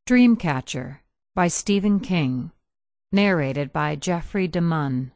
Dreamcatcher by Stephen King. Narrated by Jeffrey DeMunn.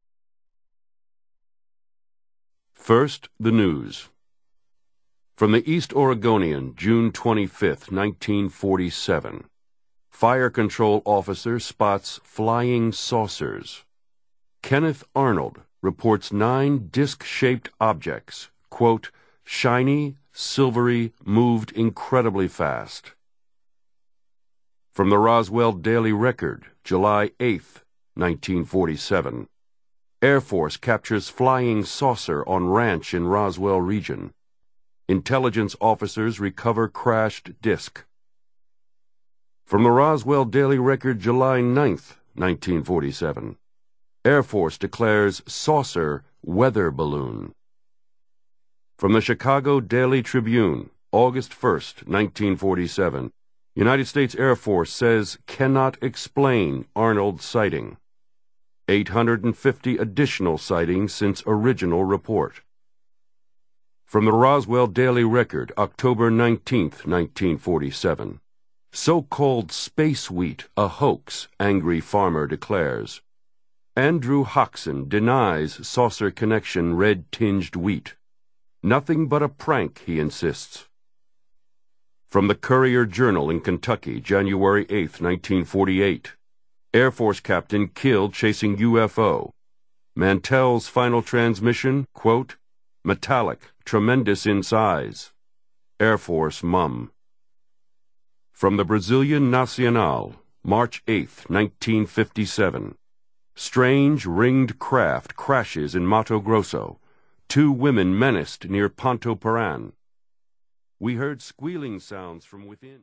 First, the news. From the East Oregonian, June 25, 1947. Fire control officer spots flying saucers. Kenneth Arnold reports 9 disc-shaped objects, quote, shiny, silvery, moved incredibly fast. From the Roswell Daily Record, July 8, 1947. Air Force captures flying saucer on ranch in Roswell region. Intelligence officers recover crashed disc. From the Roswell Daily Record, July 9, 1947. Air Force declares saucer weather balloon. From the Chicago Daily Tribune, August 1, 1947. United States Air Force says cannot explain Arnold sighting. 850 additional sightings since original report. From the Roswell Daily Record, October 19, 1947. So-called space wheat, a hoax, angry farmer declares. Andrew Hoxson denies saucer connection red-tinged wheat. Nothing but a prank, he insists. From the Courier-Journal in Kentucky, January 8, 1948. Air Force captain killed chasing UFO. Mantell's final transmission, quote, metallic, tremendous in size. Air Force mum. From the Brazilian Nacional, March 8, 1957. Strange ringed craft crashes in Mato Grosso. 2 women menaced near Ponto Paran. We heard squealing sounds from within.